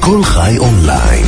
כל חי אונליין,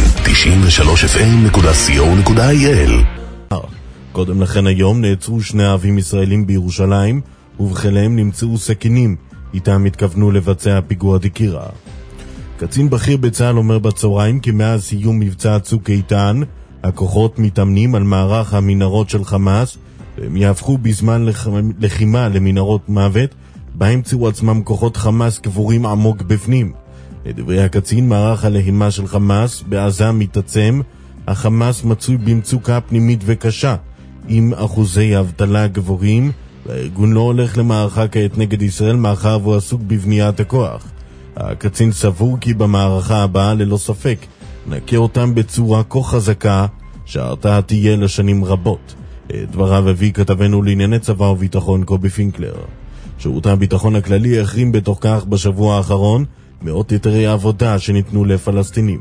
93fm.co.il. קודם לכן היום נעצרו שני אבים ישראלים בירושלים, ובחליהם נמצאו סכינים, איתם התכוונו לבצע פיגוע דקירה. קצין בכיר בצה"ל אומר בצהריים כי מאז סיום מבצע צוק איתן, הכוחות מתאמנים על מערך המנהרות של חמאס, והם יהפכו בזמן לחימה למנהרות מוות, בהם צאו עצמם כוחות חמאס קבורים עמוק בפנים. לדברי הקצין, מערך הלחימה של חמאס בעזה מתעצם, החמאס מצוי במצוקה פנימית וקשה, עם אחוזי אבטלה גבוהים, והארגון לא הולך למערכה כעת נגד ישראל מאחר והוא עסוק בבניית הכוח. הקצין סבור כי במערכה הבאה ללא ספק נקה אותם בצורה כה חזקה שההרתעה תהיה לשנים רבות. דבריו הביא כתבנו לענייני צבא וביטחון קובי פינקלר. שירות הביטחון הכללי החרים בתוך כך בשבוע האחרון מאות היתרי עבודה שניתנו לפלסטינים.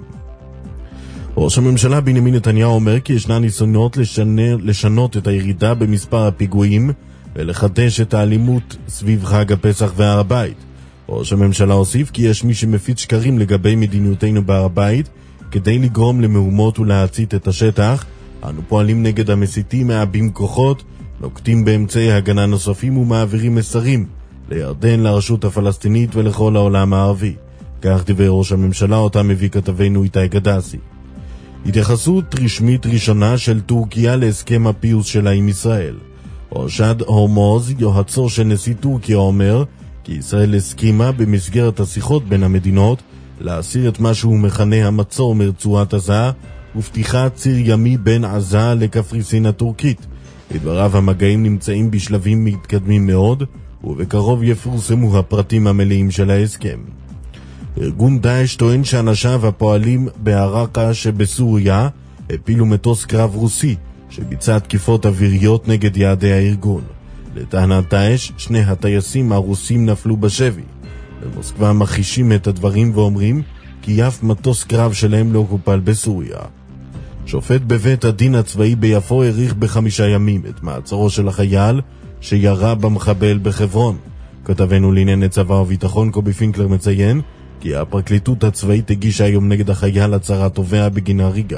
ראש הממשלה בנימין נתניהו אומר כי ישנה ניסיונות לשנות את הירידה במספר הפיגועים ולחדש את האלימות סביב חג הפסח והר הבית. ראש הממשלה הוסיף כי יש מי שמפיץ שקרים לגבי מדיניותנו בהר הבית כדי לגרום למהומות ולהצית את השטח. אנו פועלים נגד המסיתים, מעבים כוחות, נוקטים באמצעי הגנה נוספים ומעבירים מסרים לירדן, לרשות הפלסטינית ולכל העולם הערבי. כך דיבר ראש הממשלה, אותה מביא כתבנו איתי גדסי. התייחסות רשמית ראשונה של טורקיה להסכם הפיוס שלה עם ישראל. ראשד הורמוז, יועצו של נשיא טורקיה, אומר כי ישראל הסכימה במסגרת השיחות בין המדינות להסיר את מה שהוא מכנה המצור מרצועת עזה ופתיחת ציר ימי בין עזה לקפריסין הטורקית. לדבריו, המגעים נמצאים בשלבים מתקדמים מאוד ובקרוב יפורסמו הפרטים המלאים של ההסכם. ארגון דאעש טוען שאנשיו הפועלים בעראקה שבסוריה הפילו מטוס קרב רוסי שביצע תקיפות אוויריות נגד יעדי הארגון. לטענת דאעש, שני הטייסים הרוסים נפלו בשבי. במוסקבה מכחישים את הדברים ואומרים כי אף מטוס קרב שלהם לא קופל בסוריה. שופט בבית הדין הצבאי ביפו העריך ב5 ימים את מעצרו של החייל שירה במחבל בחברון. כתבנו לענייני צבא וביטחון קובי פינקלר מציין כי הפרקליטות הצבאית הגישה היום נגד החייל הצהרת תובע בגין הריגה.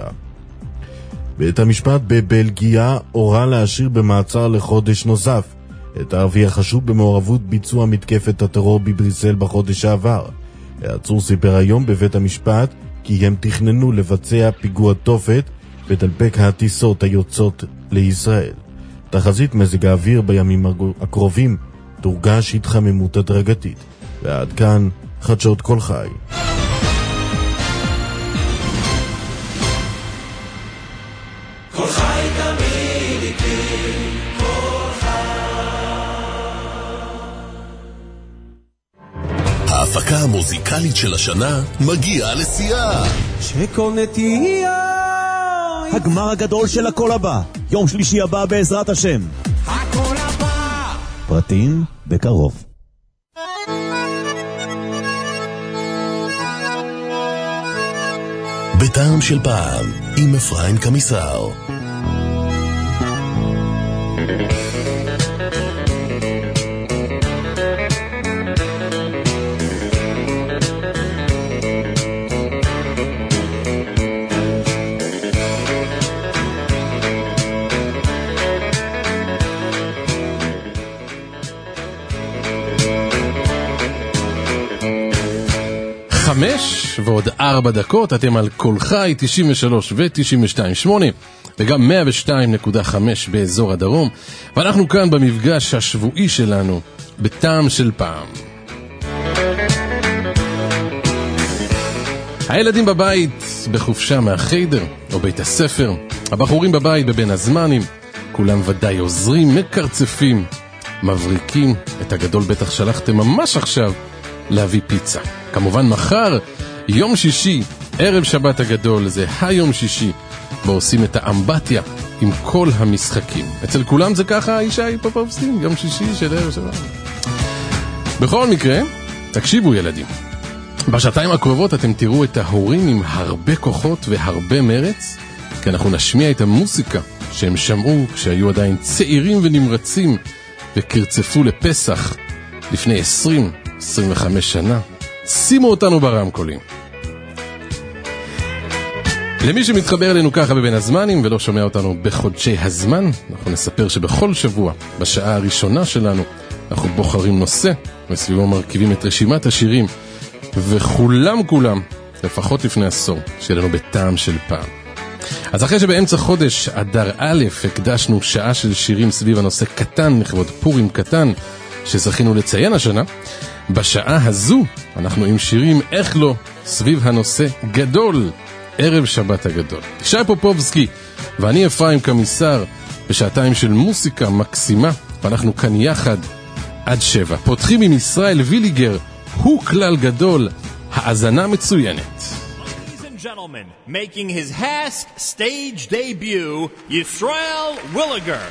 בית המשפט בבלגיה הורה להשאיר במעצר לחודש נוסף את הערבי החשוד במעורבות ביצוע מתקפת הטרור בבריסל בחודש שעבר. העצור סיפר היום בבית המשפט כי הם תכננו לבצע פיגוע תופת בדלפק הטיסות היוצאות לישראל. תחזית מזג האוויר בימים הקרובים תורגש התחממות הדרגתית. ועד כאן חדשות כל חי. כל חי תמיד איתי, כל חי. ההפקה המוזיקלית של השנה מגיעה לשיאה. שכל נטייה הגמר הגדול של הכל הבא, יום שלישי הבא בעזרת השם. הכל הבא, פרטים בקרוב. בטעם של פעם עם אפרים קמיסר. חמש ועוד 4 דקות, אתם על כל חי 93 ו-92.8 וגם 102.5 באזור הדרום, ואנחנו כאן במפגש השבועי שלנו בטעם של פעם. הילדים בבית בחופשה מהחיידר או בית הספר, הבחורים בבית בבין הזמנים, כולם ודאי עוזרים, מקרצפים, מבריקים. את הגדול בטח שלחתם ממש עכשיו להביא פיצה. כמובן מחר, יום שישי, ערב שבת הגדול, זה היום שישי, בו עושים את האמבטיה עם כל המשחקים. אצל כולם זה ככה, ישי פופובסטין, יום שישי של ערב שבת. בכל מקרה, תקשיבו ילדים. בשעתיים הקרובות אתם תראו את ההורים עם הרבה כוחות והרבה מרץ, כי אנחנו נשמיע את המוסיקה שהם שמעו כשהיו עדיין צעירים ונמרצים וקרצפו לפסח לפני 20-25 שנה. שימו אותנו ברמקולים. למי שמתחבר אלינו ככה בבין הזמנים ולא שומע אותנו בחודשי הזמן, אנחנו נספר שבכל שבוע, בשעה הראשונה שלנו, אנחנו בוחרים נושא, וסביבו מרכיבים את רשימת השירים, וכולם, לפחות לפני עשור, שיהיה לנו בטעם של פעם. אז אחרי שבאמצע חודש אדר א' הקדשנו שעה של שירים סביב הנושא קטן, לכבוד פורים קטן, שזכינו לציין השנה, בשעה הזו אנחנו עם שירים איך לא סביב הנושא גדול, ערב שבת הגדול. שי פופובסקי ואני אפרים קמיסר בשעתיים של מוסיקה מקסימה, ואנחנו כאן יחד עד 7. פותחים עם ישראל ויליגר, הוא כלל גדול, האזנה מצוינת. Ladies and gentlemen, making his Hask stage debut, Yisrael Williger.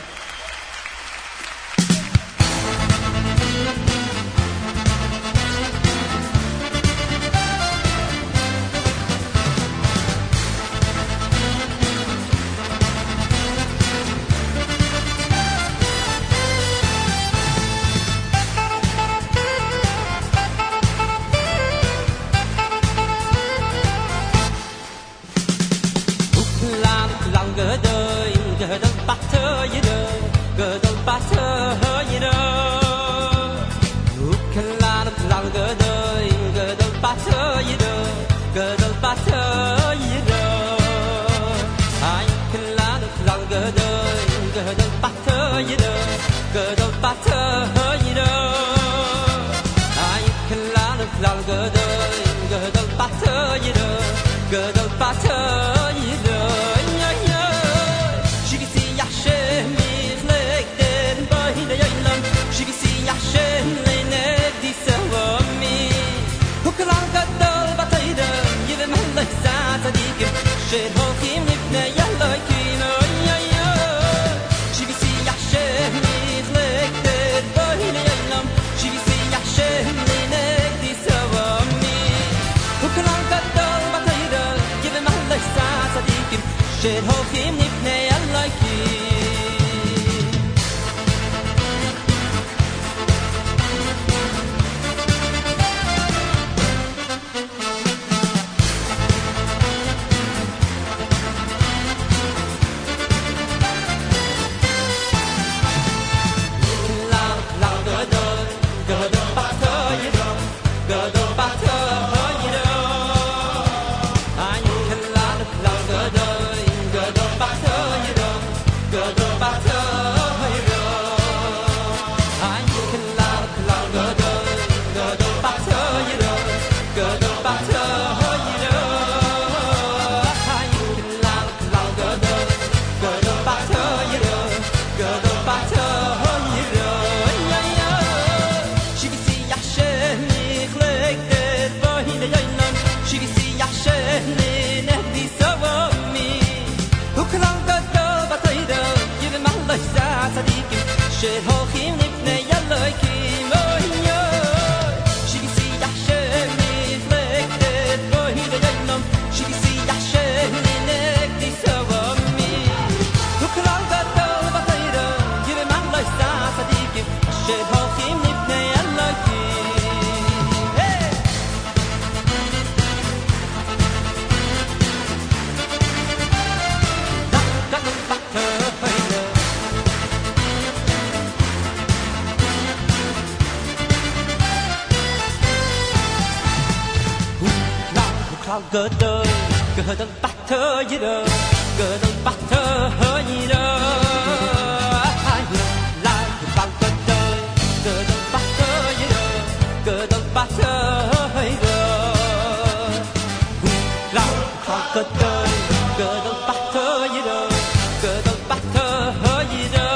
גדול, גדול בתו ידו, גדול בתו ידו. לילה גדול, גדול בתו ידו, גדול בתו ידו. לילה גדול, גדול בתו ידו, גדול בתו ידו.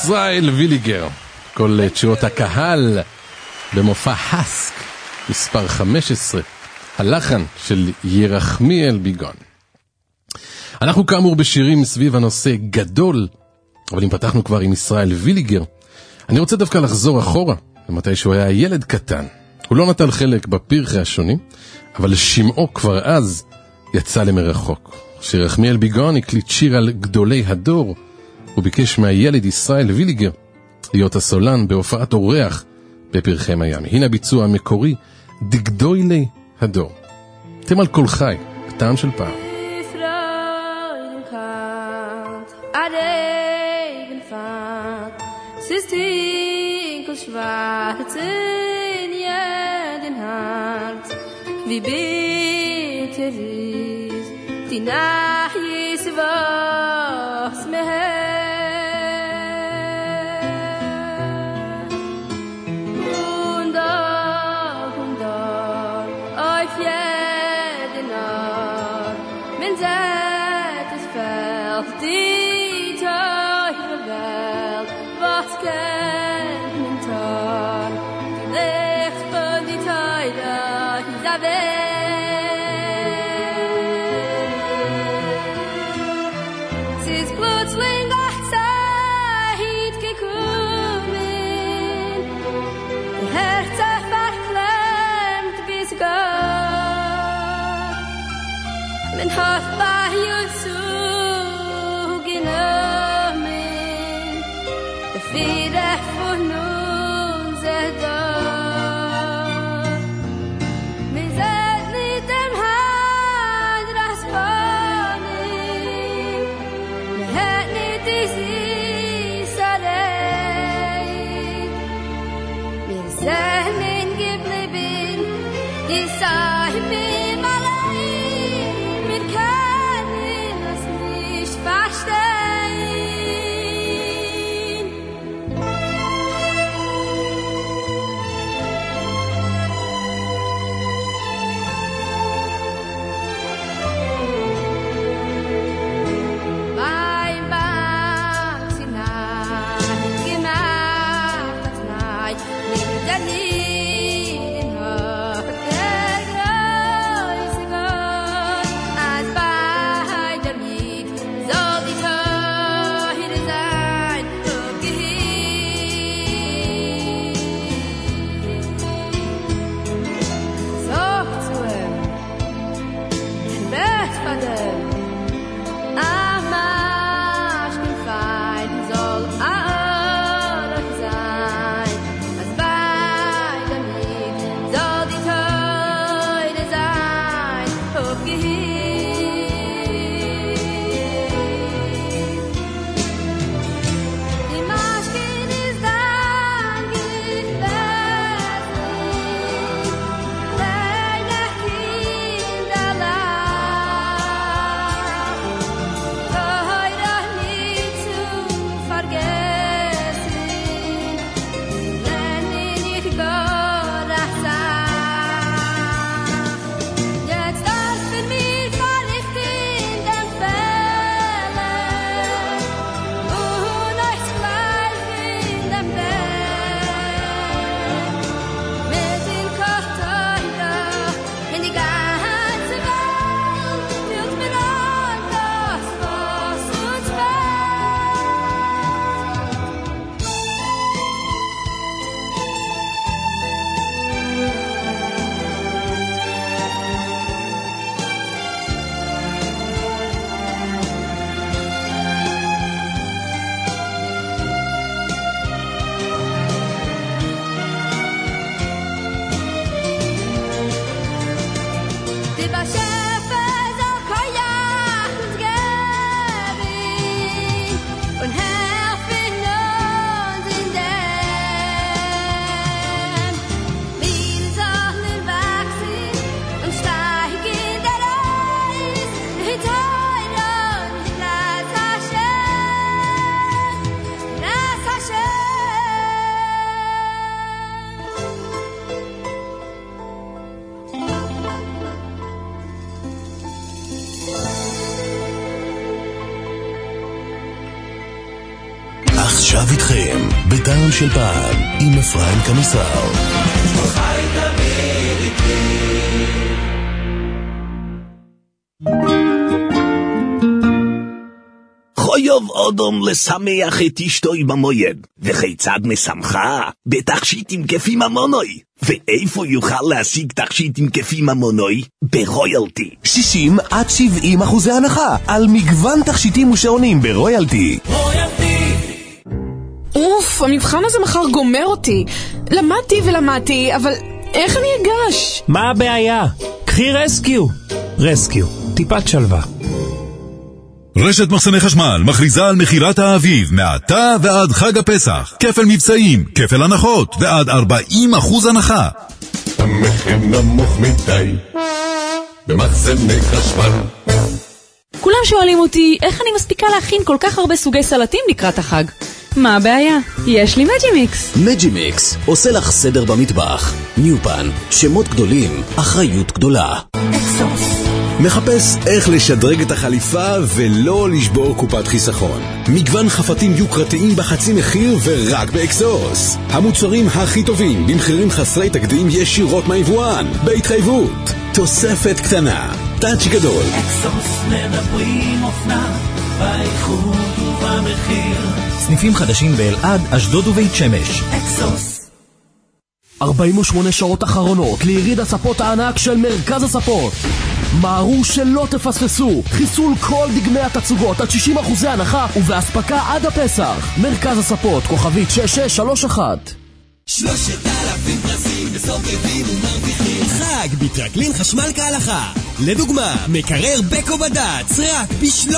ישראל ויליגר, כל תשואות הקהל במופע הסק מספר 15, הלחן של ירחמיאל ביגון. אנחנו כאמור בשירים סביב הנושא גדול, אבל אם פתחנו כבר עם ישראל ויליגר, אני רוצה דווקא לחזור אחורה למתי שהוא היה ילד קטן. הוא לא נטל חלק בפרחי השונים, אבל שמעו כבר אז יצא למרחוק. שירחמיאל ביגון הקליט שיר על גדולי הדור, הוא ביקש מהילד ישראל ויליגר להיות הסולן בהופעת אורח בפרחי מיאמי. הנה הביצוע המקורי, דגדולי הדור. אתם על כל חי, טעם של פעם. Schwarz in jeden Herz, wie bitter ist die Nacht, ist was mir und da, auf jeden Ort, wenn es fällt, die teure Welt, was men hat bei uns genommen, der Friede von uns da. Wir sind nicht im Hand das Wohnen, wir hätten nicht die Süßerei. Wir sind nicht geblieben, die Sachen im Allein, wir können es nicht verstehen. Mein Bach sie nahe, gemacht das nahe, mit der Liebe hat der große Gott, als bei der Liebe soll die Teure sein, aufgehegt. Sag zu ihm, ein Bett von dem, am Marsch bin fein, soll alles sein, als bei der Liebe soll die Teure sein, aufgehegt. Die Maschkin ist dann gefesselt, kleine Kinderlein, teuer nicht zu vergessen, wenn ich nicht Gott sein. Jetzt dürfen wir verlicht in den Fällen und euch gleich in dem Bett mit den Kochteuren in die ganze Welt fühlt mir an das, was uns die Beschäfe soll Kajach uns geben und helfen uns in dem. Wir sollen wachsen und steigen der Reis, die Teuren, Lass Hashem, Lass Hashem. עכשיו איתכם, בטעם של פעם, עם אפרים קמיסר. חויוב אודום לשמח את אשתוי במויד, וכיצד משמחה? בתכשיטים כפי ממונוי. ואיפה יוכל להשיג תכשיטים כפי ממונוי? ברויאלטי. 60-70% הנחה על מגוון תכשיטים ושעונים ברויאלטי. אוף, המבחן הזה מחר גומר אותי. למדתי, אבל איך אני אגש? מה הבעיה? קחי רסקיו. רסקיו, טיפת שלווה. רשת מחסני חשמל מכריזה על מחירת האביב מעתה ועד חג הפסח. כפל מבצעים, כפל הנחות ועד 40% הנחה. המחיר נמוך מדי במחסני חשמל. כולם שואלים אותי איך אני מספיקה להכין כל כך הרבה סוגי סלטים לקראת החג. מה הבעיה? יש לי מג'ימיקס. מג'ימיקס עושה לך סדר במטבח. ניופן, שמות גדולים, אחריות גדולה. אקסוס מחפש איך לשדרג את החליפה ולא לשבור קופת חיסכון. מגוון חפתים יוקרתיים בחצי מחיר ורק באקסוס. המוצרים הכי טובים במחירים חסרי תקדים ישירות מהיבואן, בהתחייבות. תוספת קטנה, טאץ' גדול. אקסוס מדברים אופנה באיכות ובמחיר. סניפים חדשים באלעד, אשדוד ובית שמש. אקסוס 48 שעות אחרונות ליריד הספות הענק של מרכז הספות. מהרו שלא תפספסו. חיסול כל דגמי התצוגות עד 60% הנחה ובהספקה עד הפסח. מרכז הספות, כוכבית 6631. 3,000 פרסים בסובבים ומרוויחים חג בטרקלין חשמל כהלכה. לדוגמה, מקרר בקו בד"ץ רק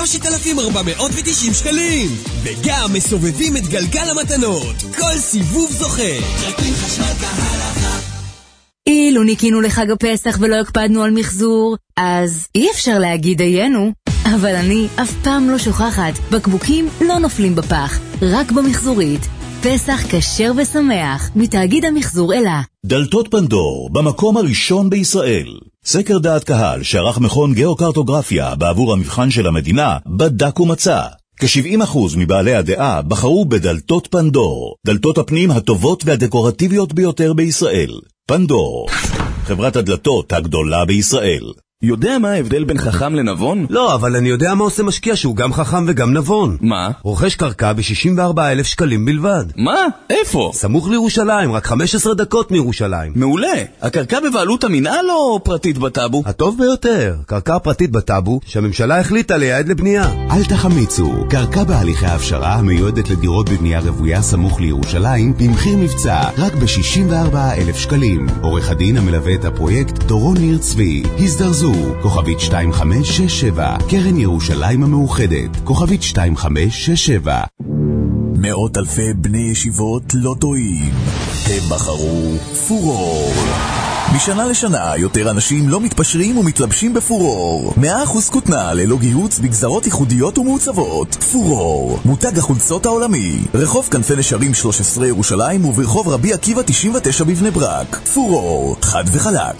ב3,490 שקלים, וגם מסובבים את גלגל המתנות. כל סיבוב זוכה. טרקלין חשמל כהלכה. אילו ניקינו לחג הפסח ולא הקפדנו על מחזור, אז אי אפשר להגיד דיינו. אבל אני אף פעם לא שוכחת, בקבוקים לא נופלים בפח, רק במחזורית. פסח כשר ושמח, מתאגיד המחזור אלה. דלתות פנדור, במקום הראשון בישראל. סקר דעת קהל שערך מכון גיאוקרטוגרפיה בעבור המבחן של המדינה, בדק ומצא. כ-70% מבעלי הדעה בחרו בדלתות פנדור, דלתות הפנים הטובות והדקורטיביות ביותר בישראל. פנדור, חברת הדלתות הגדולה בישראל. יודע מה ההבדל בין חכם לנבון? לא, אבל אני יודע מה עושה משקיע שהוא גם חכם וגם נבון. מה? רוכש קרקע ב-64,000 שקלים בלבד. מה? איפה? סמוך לירושלים, רק 15 דקות מירושלים. מעולה. הקרקע בבעלות המינהל או פרטית בטאבו? הטוב ביותר. קרקע פרטית בטאבו שהממשלה החליטה לייעד לבנייה. אל תחמיצו. קרקע בהליכי ההפשרה המיועדת לדירות בבנייה רוויה סמוך לירושלים במחיר מבצע רק ב-64,000 שקלים. עורך הדין המלווה את הפרויקט דורון ניר צבי. הזדרזו. כוכבית 2567, קרן ירושלים המאוחדת, כוכבית 2567. מאות אלפי בני ישיבות לא טועים, הם בחרו פורור. משנה לשנה יותר אנשים לא מתפשרים ומתלבשים בפורור. 100% כותנה ללא גיהוץ בגזרות ייחודיות ומעוצבות. פורור, מותג החולצות העולמי. רחוב כנפי נשרים 13 ירושלים וברחוב רבי עקיבא 99 בבני ברק. פורור, חד וחלק.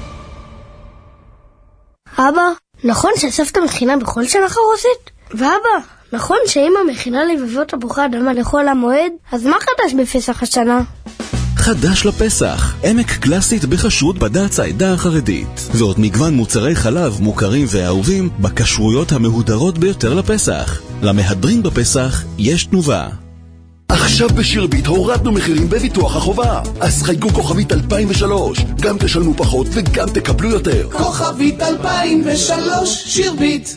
אבא, נכון שסבתא מכינה בכל שנה חרוסת? ואבא, נכון שאמא מכינה לבבות תפוחי אדמה לכל המועד? אז מה חדש בפסח השנה? חדש לפסח, עמק קלאסית בכשרות בד"ץ העדה החרדית. ועוד מגוון מוצרי חלב מוכרים ואהובים בכשרויות המהודרות ביותר לפסח. למהדרים בפסח יש תנובה. עכשיו בשירביט הורדנו מחירים בביטוח החובה. אז חייגו כוכבית 2003, גם תשלמו פחות וגם תקבלו יותר. כוכבית 2003, שירביט.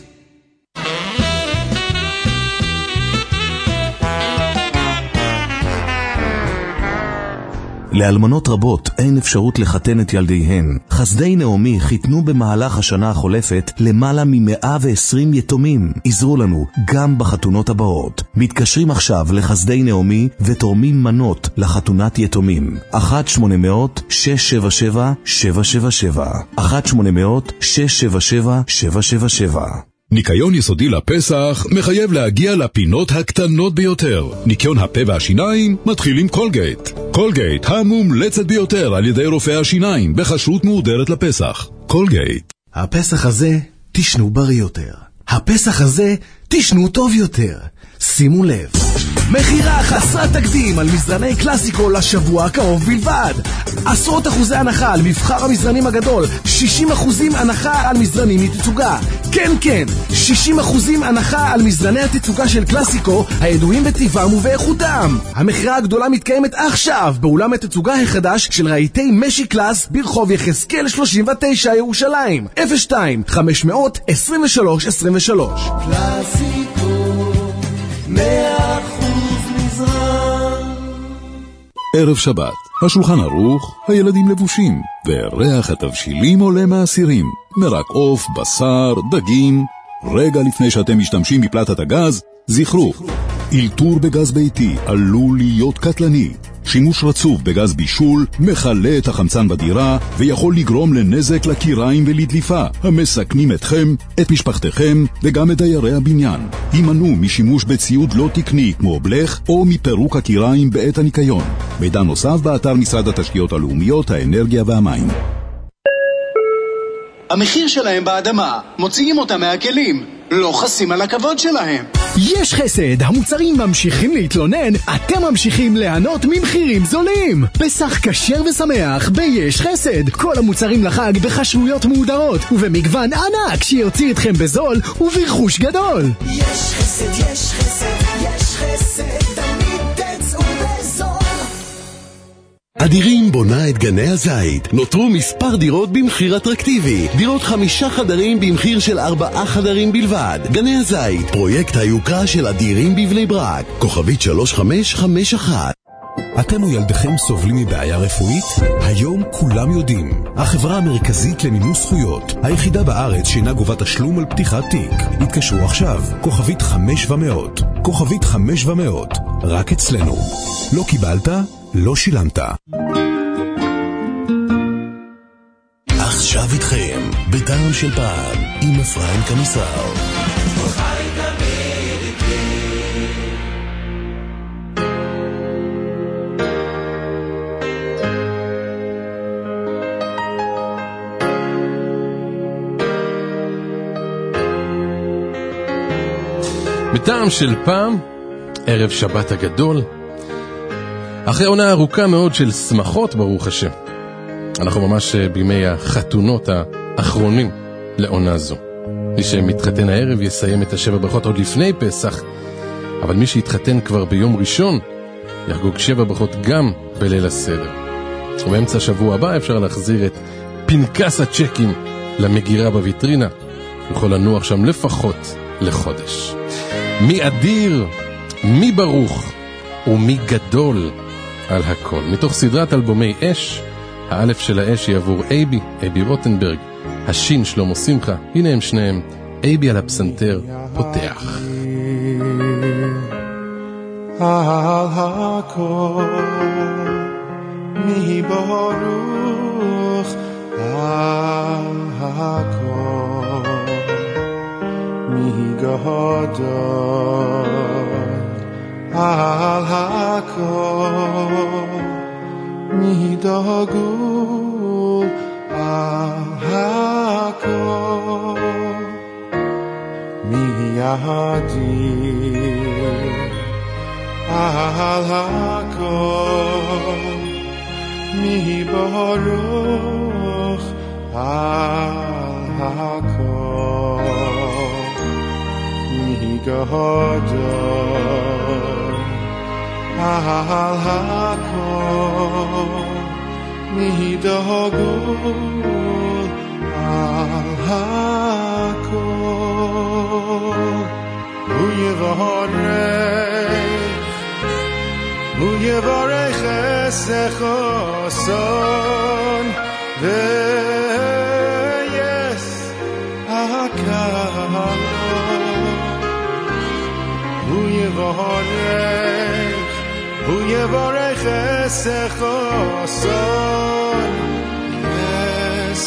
לאלמנות רבות אין אפשרות לחתן את ילדיהן. חסדי נעמי חיתנו במהלך השנה החולפת למעלה מ-120 יתומים. עזרו לנו גם בחתונות הבאות. מתקשרים עכשיו לחסדי נעמי ותורמים מנות לחתונת יתומים. 1-800-677-777 1-800-677-777. ניקיון יסודי לפסח מחייב להגיע לפינות הקטנות ביותר. ניקיון הפה והשיניים מתחיל עם קולגייט. קולגייט המומלצת ביותר על ידי רופאי השיניים בכשרות מהודרת לפסח. קולגייט. הפסח הזה תשנו בריא יותר. הפסח הזה תשנו טוב יותר. שימו לב, מחירה חסרת תקדים על מזרני קלאסיקו לשבוע הקרוב בלבד. עשרות אחוזי הנחה על מבחר המזרנים הגדול, 60% הנחה על מזרנים מתצוגה. כן, 60% הנחה על מזרני התצוגה של קלאסיקו, הידועים בטבעם ובאיכותם. המחירה הגדולה מתקיימת עכשיו באולם התצוגה החדש של רהיטי משי קלאס ברחוב יחזקאל 39 ירושלים. 02-500-2323. קלאסיקו 100% מזרן. ערב שבת, השולחן ערוך, הילדים לבושים, וריח התבשילים עולה מהסירים. מרק עוף, בשר, דגים. רגע לפני שאתם משתמשים בפלטת הגז, זכרו, אלתור בגז ביתי עלול להיות קטלני. שימוש רצוף בגז בישול מחלה את החמצן בדירה ויכול לגרום לנזק לקיריים ולדליפה המסכנים אתכם, את משפחתכם וגם את דיירי הבניין. הימנעו משימוש בציוד לא תקני כמו בלך או מפירוק הקיריים בעת הניקיון. מידע נוסף באתר משרד התשתיות הלאומיות, האנרגיה והמים. המחיר שלהם באדמה, מוציאים אותם מהכלים, לא חסים על הכבוד שלהם. יש חסד, המוצרים ממשיכים להתלונן, אתם ממשיכים ליהנות ממחירים זולים. פסח כשר ושמח ביש חסד, כל המוצרים לחג בחשויות מהודרות ובמגוון ענק שיוציא אתכם בזול וברכוש גדול. יש חסד, יש חסד, יש חסד, תמיד תצאו בזול. אדירים בונה את גני הזית. נותרו מספר דירות במחיר אטרקטיבי. דירות 5 חדרים במחיר של 4 חדרים בלבד. גני הזית, פרויקט היוקרה של אדירים בבני ברק. כוכבית 3551. אתם או ילדיכם סובלים מבעיה רפואית? היום כולם יודעים. החברה המרכזית למימוש זכויות, היחידה בארץ שאינה גובה תשלום על פתיחת תיק. התקשרו עכשיו, כוכבית 500. כוכבית 500. רק אצלנו. לא קיבלת? לא שילמת. עכשיו איתכם, בטעם של פעם, עם אפרים קמיסר. בטעם של פעם, ערב שבת הגדול, אחרי עונה ארוכה מאוד של שמחות, ברוך השם. אנחנו ממש בימי החתונות האחרונים לעונה זו. מי שמתחתן הערב יסיים את 7 ברכות עוד לפני פסח, אבל מי שיתחתן כבר ביום ראשון יחגוג 7 ברכות גם בליל הסדר. ובאמצע השבוע הבא אפשר להחזיר את פנקס הצ'קים למגירה בוויטרינה. יכול לנוח שם לפחות לחודש. מי אדיר, מי ברוך ומי גדול על הכל. מתוך סדרת אלבומי אש, האלף של האש היא עבור אייבי רוטנברג, השין שלמה שמחה. הנה הם שניהם, אייבי על הפסנתר פותח. על הכל מי ברוך על הכל מי גדול על הכל מי דגול על הכל מי ידיר על הכל מי ברוך על הכל מי גדול על הכל מי דגול על הכל הוא יברך אסך אסון ויס הקל הוא יברך אסך אסון ויס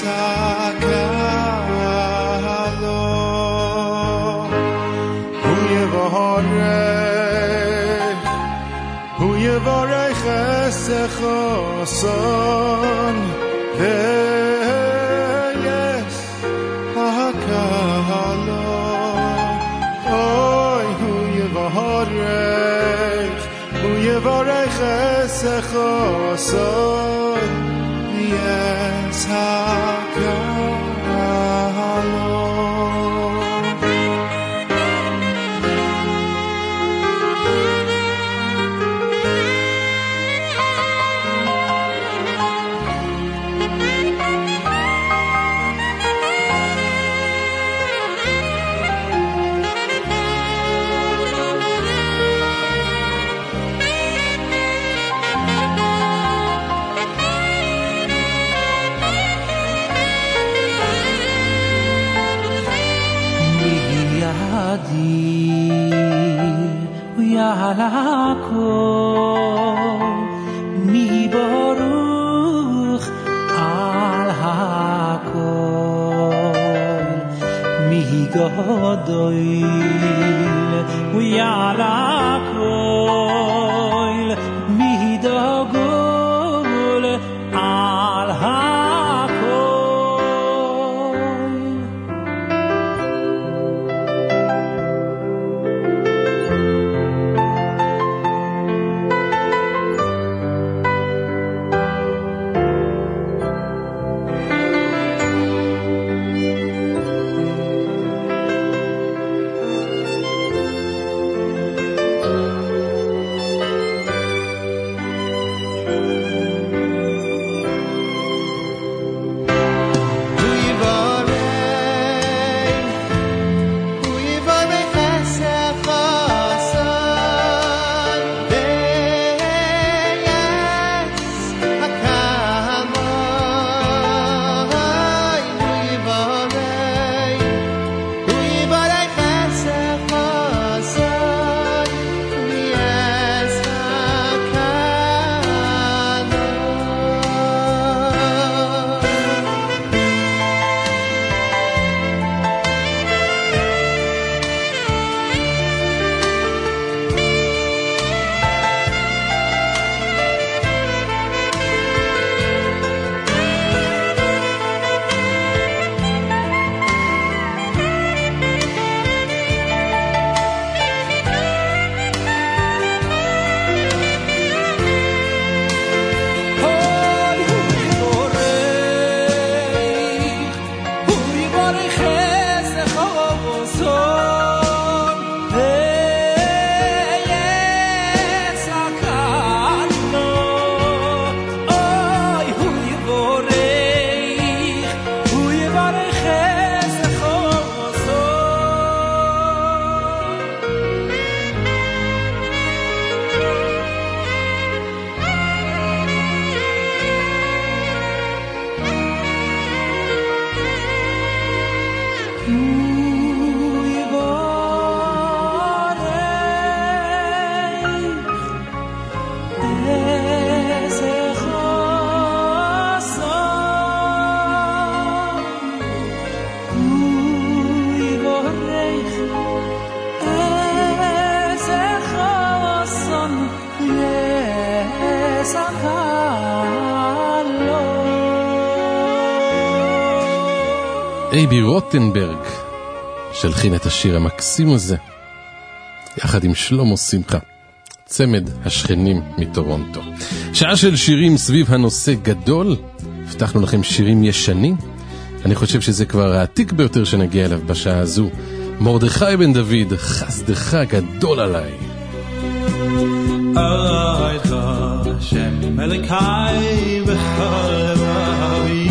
הקל הוא יברך אסך אסון ויש הקל יברכך עושון יצחק mi baruch al hakol mi gadoil we al hakol mi dagol al אייבי רוטנברג שלחין את השיר המקסים הזה יחד עם שלמה שמחה, צמד השכנים מטורונטו. שעה של שירים סביב הנושא גדול. הבטחנו לכם שירים ישנים, אני חושב שזה כבר העתיק ביותר שנגיע אליו בשעה הזו. מרדכי בן דוד, חסדך גדול עליי. אייך שם מלכי בכל לבבי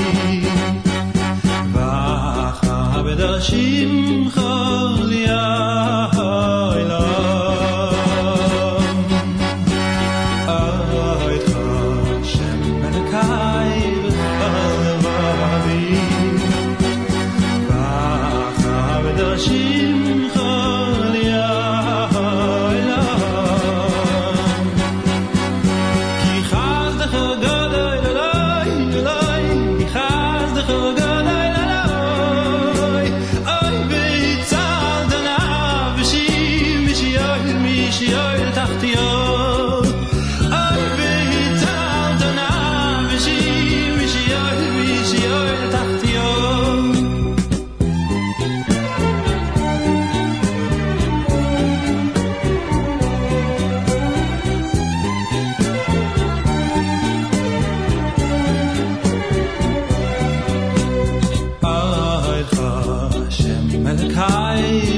ואחבד שמך לי העולם אייך שם מלכי בכל לבבי ואחבד שמך לי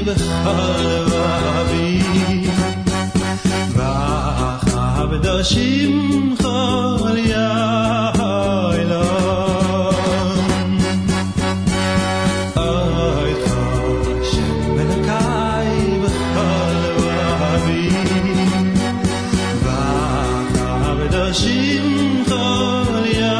בכל לבבי והחבדשים כל יעלון אויך שמלכי בכל לבבי והחבדשים כל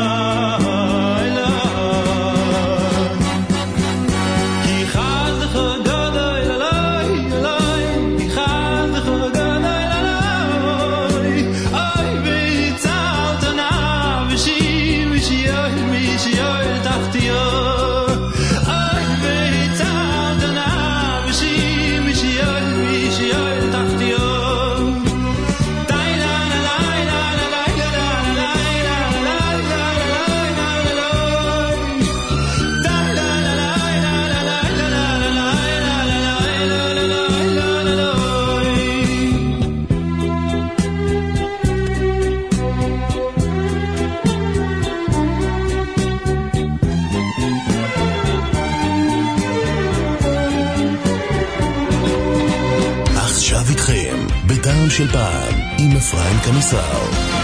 יעלון כי חדך גדול עלי עלי כי חדך גדול עלי אוי ביצרת נפשי ושיואל תחתיו אוי ביצרת נפשי ושיואל תחתיו עכשיו איתכם, בטעם של פעם, עם אפרים קמיסר.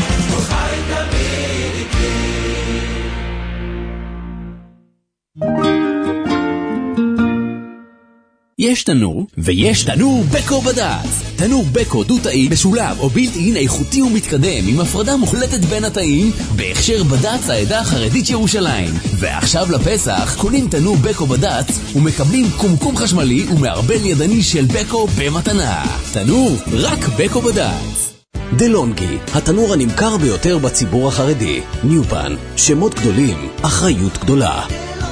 יש תנור, ויש תנור בקו בד"ץ. תנור בקו דו-תאי משולב או בילט-אין איכותי ומתקדם עם הפרדה מוחלטת בין התאים בהכשר בד"ץ העדה החרדית ירושלים. ועכשיו לפסח קונים תנור בקו בד"ץ ומקבלים קומקום חשמלי ומערבל ידני של בקו במתנה. תנור רק בקו בד"ץ. דלונגי, התנור הנמכר ביותר בציבור החרדי. ניופן, שמות גדולים, אחריות גדולה.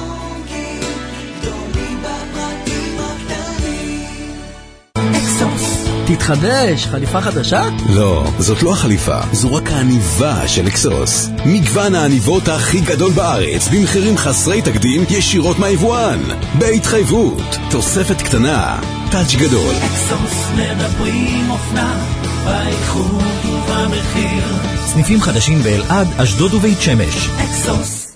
תתחדש, חליפה חדשה? לא, זאת לא החליפה, זו רק העניבה של אקסוס. מגוון העניבות הכי גדול בארץ, במחירים חסרי תקדים ישירות מהיבואן. בהתחייבות, תוספת קטנה, טאץ' גדול. אקסוס מדברים אופנה, באיכות ובמחיר. סניפים חדשים באלעד, אשדוד ובית שמש. אקסוס.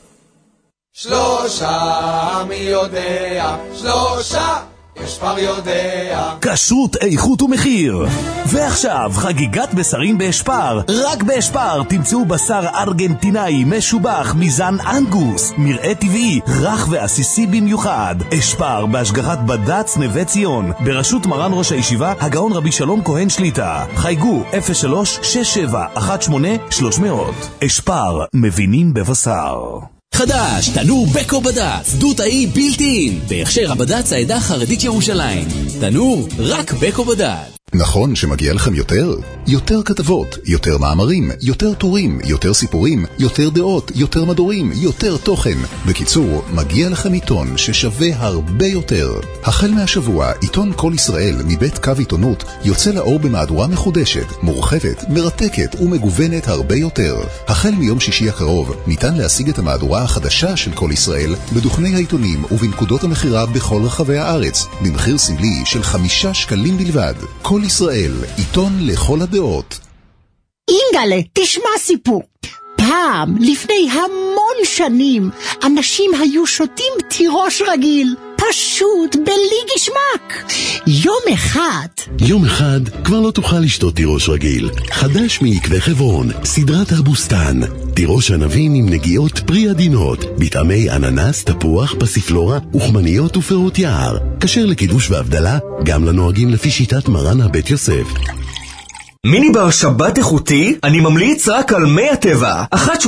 שלושה, מי יודע? שלושה! אשפר יודע. כשרות, איכות ומחיר. ועכשיו חגיגת בשרים באשפר. רק באשפר תמצאו בשר ארגנטינאי משובח מזן אנגוס, מראה טבעי, רך ועסיסי במיוחד. אשפר בהשגחת בד"ץ נווה ציון, בראשות מרן ראש הישיבה הגאון רבי שלום כהן שליטה. חייגו 03-6718-300. אשפר, מבינים בבשר. חדש, תנור בקו בד"ץ, דו-תאי בילט-אין, בהכשר הבד"ץ העדה החרדית ירושלים. תנור רק בקו בד"ץ. נכון שמגיע לכם יותר? יותר כתבות, יותר מאמרים, יותר טורים, יותר סיפורים, יותר דעות, יותר מדורים, יותר תוכן. בקיצור, מגיע לכם עיתון ששווה הרבה יותר. החל מהשבוע, עיתון כל ישראל מבית קו עיתונות יוצא לאור במהדורה מחודשת, מורחבת, מרתקת ומגוונת הרבה יותר. החל מיום שישי הקרוב, ניתן להשיג את המהדורה החדשה של כל ישראל בדוכני העיתונים ובנקודות המחירה בכל רחבי הארץ, במחיר סמלי של 5 שקלים בלבד. כל ישראל, עיתון לכל הדעות. אינגלה, תשמע סיפור. פעם, לפני המון שנים, אנשים היו שותים תירוש רגיל, פשוט בלי גשמק. יום אחד כבר לא תוכל לשתות תירוש רגיל. חדש מעקבי חברון, סדרת הבוסטן. תירוש ענבים עם נגיעות פרי עדינות, בטעמי אננס, תפוח, פסיפלורה, וחמניות ופירות יער. כשר לקידוש והבדלה, גם לנוהגים לפי שיטת מרן הבית יוסף. מיני בר שבת איכותי, אני ממליץ רק על מי הטבע. 1-800-205-405.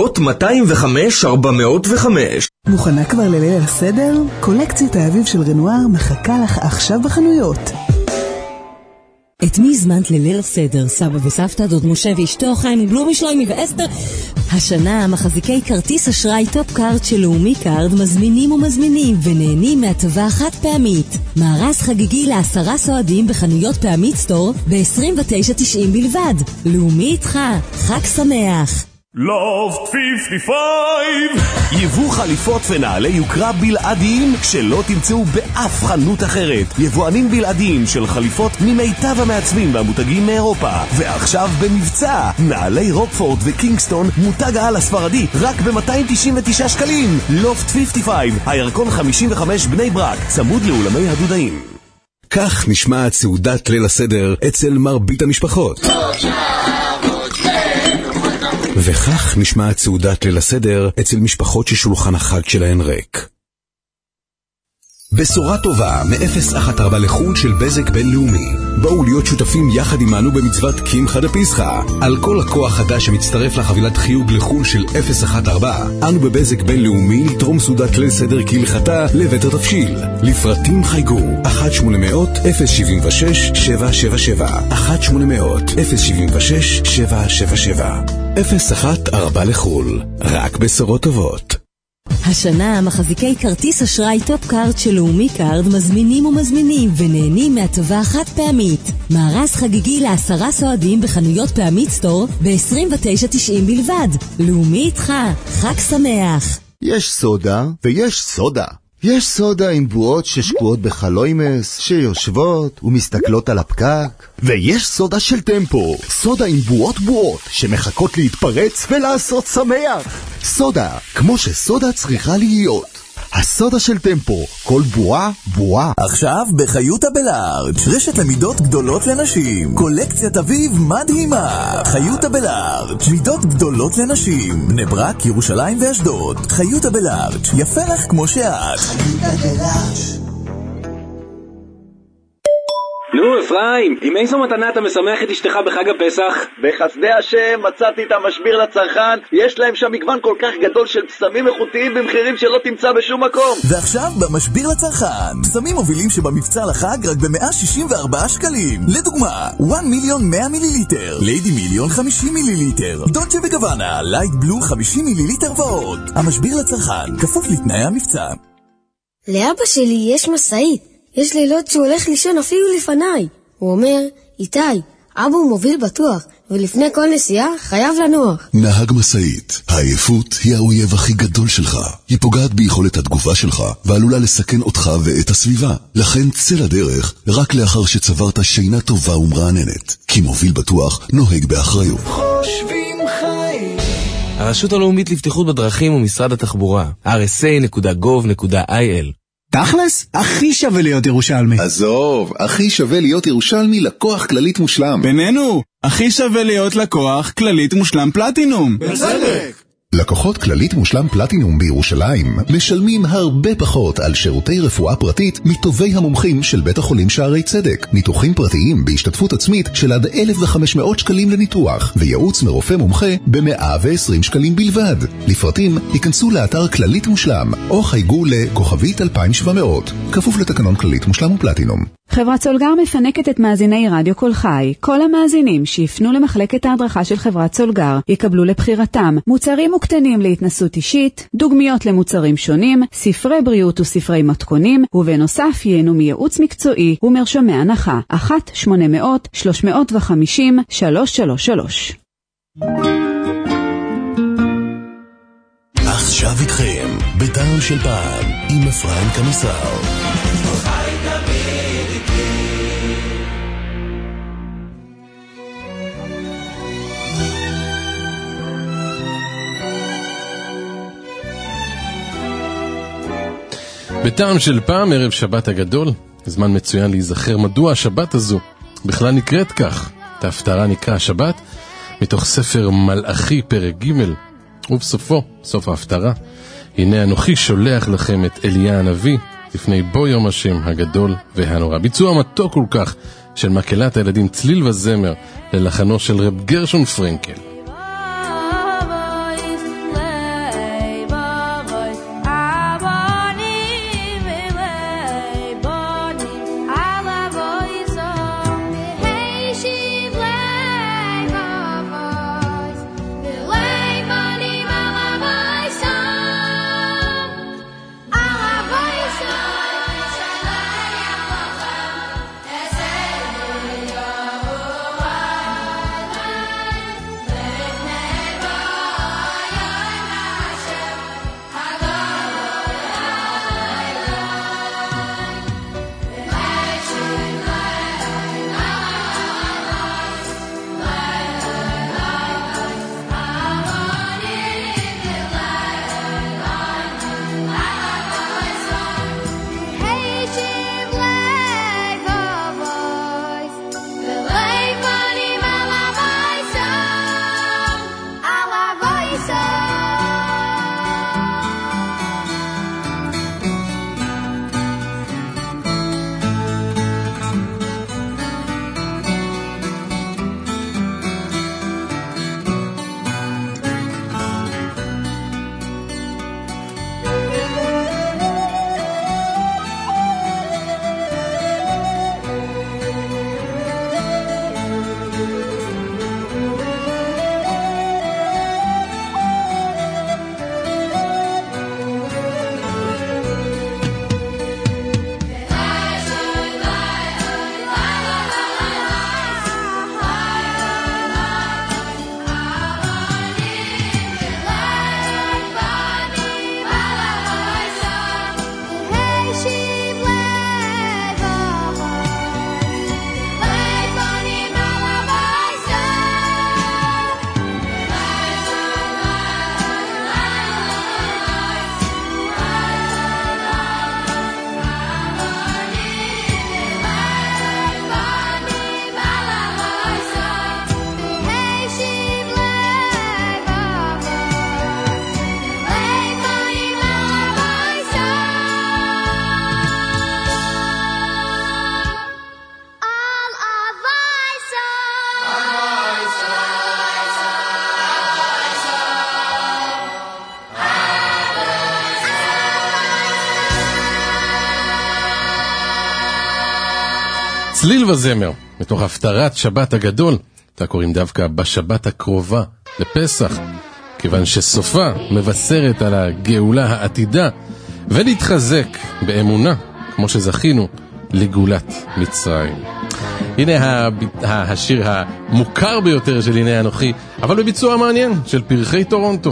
מוכנה כבר לליל הסדר? קולקציית האביב של רנואר מחכה לך עכשיו בחנויות. את מי הזמנת לליל הסדר? סבא וסבתא, דוד משה ואשתו, חיים, בלומי, שלוימי ואסתר? השנה מחזיקי כרטיס אשראי טופ קארד של לאומי קארד מזמינים ומזמינים ונהנים מהטבה חד פעמית. מארז חגיגי ל10 סועדים בחנויות פעמית סטור ב-29.90 בלבד. לאומי איתך, חג שמח. לופט 55 יבוא חליפות ונעלי יוקרה בלעדיים שלא תמצאו באף חנות אחרת. יבואנים בלעדיים של חליפות ממיטב המעצבים והמותגים מאירופה. ועכשיו במבצע נעלי רוקפורד וקינגסטון מותג העל הספרדי רק ב-299 שקלים. לופט 55 הירקון 55 בני ברק, צמוד לאולמי הדודאים. כך נשמעת סעודת ליל הסדר אצל מרבית המשפחות. וכך נשמעת סעודת ליל הסדר אצל משפחות ששולחן החג שלהן ריק. בשורה טובה מ-014 לחול של בזק בינלאומי. בואו להיות שותפים יחד עמנו במצוות קמחא דפסחא. על כל לקוח חדש שמצטרף לחבילת חיוג לחול של 014, אנו בבזק בינלאומי נתרום סעודת ליל סדר כהלכתה לבית התבשיל. לפרטים חייגו 1-800-076-777 1-800-076-777 014 לחול. רק בשורות טובות. השנה מחזיקי כרטיס אשראי טופ קארד של לאומי קארד מזמינים ומזמינים ונהנים מהטבה חד פעמית. מארז חגיגי ל10 סועדים בחנויות פעמית סטור ב-29.90 בלבד. לאומי איתך, חג שמח. יש סודה ויש סודה. יש סודה עם בועות ששקועות בחלוימס, שיושבות ומסתכלות על הפקק. ויש סודה של טמפו, סודה עם בועות שמחכות להתפרץ ולעשות שמח. סודה, כמו שסודה צריכה להיות. הסודה של טמפו, כל בועה, בועה. עכשיו בחיות הבלארג', רשת למידות גדולות לנשים. קולקציית אביב מדהימה. חיות הבלארג', מידות גדולות לנשים. בני ברק, ירושלים ואשדוד. חיות הבלארג', יפה לך כמו שאת. חיות הבלארג'. נו אפרים, עם איזו מתנה אתה משמח את אשתך בחג הפסח? בחסדי השם מצאתי את המשביר לצרכן. יש להם שם מגוון כל כך גדול של פסמים איכותיים במחירים שלא תמצא בשום מקום. ועכשיו במשביר לצרכן, פסמים מובילים שבמבצע לחג רק ב164 שקלים. לדוגמה, 1,100,000 מיליליטר, ליידי 1,050,000 מיליליטר, דולצ'ה וגוואנה, לייט בלו 50 מיליליטר ועוד. המשביר לצרכן, כפוף לתנאי המבצע. לאבא שלי יש מסעית. יש לילות שהוא הולך לישון אפילו לפניי. הוא אומר, איתי, אבא הוא מוביל בטוח, ולפני כל נסיעה חייב לנוח. נהג מסעית, העייפות היא האויב הכי גדול שלך. היא פוגעת ביכולת התגובה שלך, ועלולה לסכן אותך ואת הסביבה. לכן צא לדרך רק לאחר שצברת שינה טובה ומרעננת. כי מוביל בטוח נוהג באחריות. חושבים חיים. הרשות הלאומית לבטיחות בדרכים ומשרד התחבורה, rsa.gov.il. תכלס, הכי שווה להיות ירושלמי. עזוב, הכי שווה להיות ירושלמי לקוח כללית מושלם. בינינו, הכי שווה להיות לקוח כללית מושלם פלטינום. בצדק. לקוחות כללית מושלם פלטינום בירושלים משלמים הרבה פחות על שירותי רפואה פרטית מטובי המומחים של בית החולים שערי צדק. ניתוחים פרטיים בהשתתפות עצמית של עד 1,500 שקלים לניתוח, וייעוץ מרופא מומחה ב120 שקלים בלבד. לפרטים היכנסו לאתר כללית מושלם או חייגו לכוכבית 2700, כפוף לתקנון כללית מושלם ופלטינום. חברת סולגר מפנקת את מאזיני רדיו כל חי. כל המאזינים שיפנו למחלקת ההדרכה של חברת סולגר יקבלו לבחירתם מוצרים וקטנים להתנסות אישית, דוגמיות למוצרים שונים, ספרי בריאות וספרי מתכונים, ובנוסף ייהנו מייעוץ מקצועי ומרשמי הנחה. 1-800-350-333. עכשיו איתכם, בטעם של פעם, עם אפרים קמיסר. בטעם של פעם, ערב שבת הגדול, זמן מצוין להיזכר מדוע השבת הזו בכלל נקראת כך. את ההפטרה נקרא השבת מתוך ספר מלאכי פרק ג', ובסופו, סוף ההפטרה, הנה אנוכי שולח לכם את אליה הנביא לפני בוא יום השם הגדול והנורא. ביצוע מתוק כל כך של מקהלת הילדים צליל וזמר ללחנו של רב גרשון פרנקל. צליל וזמר, מתוך הפטרת שבת הגדול, אתה קוראים דווקא בשבת הקרובה לפסח, כיוון שסופה מבשרת על הגאולה העתידה, ולהתחזק באמונה, כמו שזכינו, לגאולת מצרים. הנה השיר המוכר ביותר של הנה אנוכי, אבל בביצוע מעניין של פרחי טורונטו.